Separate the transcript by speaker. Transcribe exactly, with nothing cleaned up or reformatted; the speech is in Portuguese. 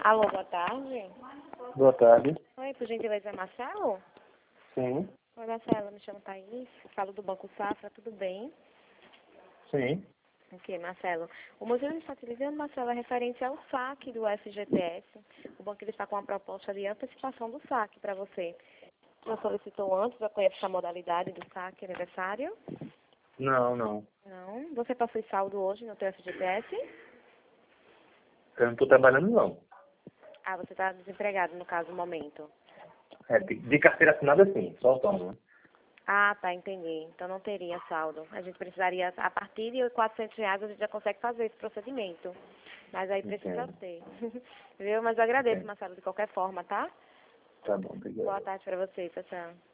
Speaker 1: Alô, boa tarde.
Speaker 2: Boa tarde.
Speaker 1: Oi, por gentileza, é Marcelo?
Speaker 2: Sim,
Speaker 1: Oi, Marcelo, me chamo Thaís, falo do Banco Safra, tudo bem?
Speaker 2: sim.
Speaker 1: Ok, Marcelo. O motivo de estar te ligando, Marcelo, é referente ao saque do F G T S. O banco ele está com uma proposta de antecipação do saque para você. Já solicitou antes, já conhece a modalidade do saque aniversário?
Speaker 2: Não, não.
Speaker 1: Não. Você possui saldo hoje no teu F G T S?
Speaker 2: Eu não estou trabalhando, não.
Speaker 1: Ah, você está desempregado, no caso, no momento.
Speaker 2: É, de de carteira assinada, sim. Só autônomo.
Speaker 1: Ah, tá, entendi. Então não teria saldo. A gente precisaria, a partir de quatrocentos reais, a gente já consegue fazer esse procedimento. Mas aí precisa
Speaker 2: Entendo.
Speaker 1: ter. Viu? Mas eu agradeço,
Speaker 2: Entendo.
Speaker 1: Marcelo, de qualquer forma, tá?
Speaker 2: Tá bom, obrigado.
Speaker 1: Boa tarde para você, tchau, tchau.